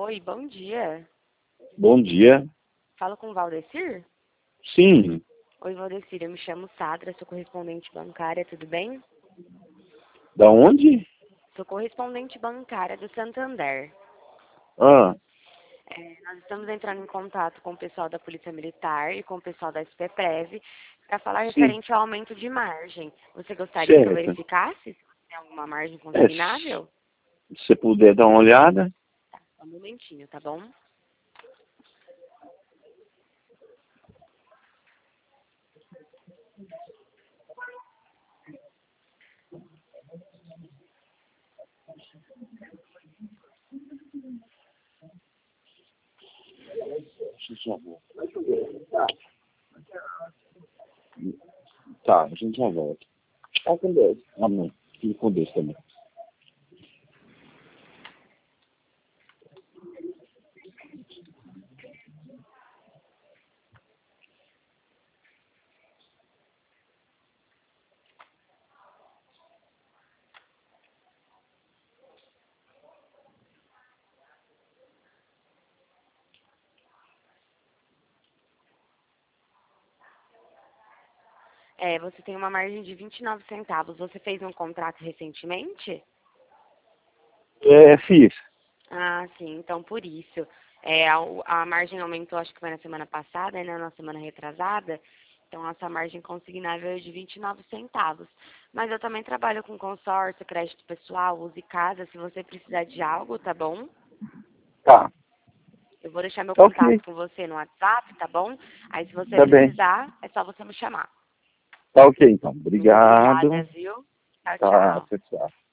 Oi, bom dia. Bom dia. Falo com o Valdecir? Sim. Oi, Valdecir, eu me chamo Sadra, sou correspondente bancária, tudo bem? Da onde? Sou correspondente bancária do Santander. Ah, Nós estamos entrando em contato com o pessoal da Polícia Militar e com o pessoal da SPPREV para falar sim. referente ao aumento de margem. Você gostaria que eu Certo. verificasse se tem alguma margem É, consignável? se você puder dar uma olhada. Tá, só um momentinho, tá bom? Tá, a gente já volta. Tá com Deus. Amém. Fique com Deus também. Você tem uma margem de 29 centavos. Você fez um contrato recentemente? Fiz. Ah, sim, então por isso. A margem aumentou, acho que foi na semana passada, né, na semana retrasada. Então, a sua margem consignável é de 29 centavos. Mas eu também trabalho com consórcio, crédito pessoal, use casa, se você precisar de algo, tá bom? Tá. Eu vou deixar meu Tá contato ok. com você no WhatsApp, tá bom? Aí, se você Tá bem. precisar, é só você me chamar. Tá ok, então. Muito obrigada, Obrigado. viu? Tchau, Tá, tchau. tchau.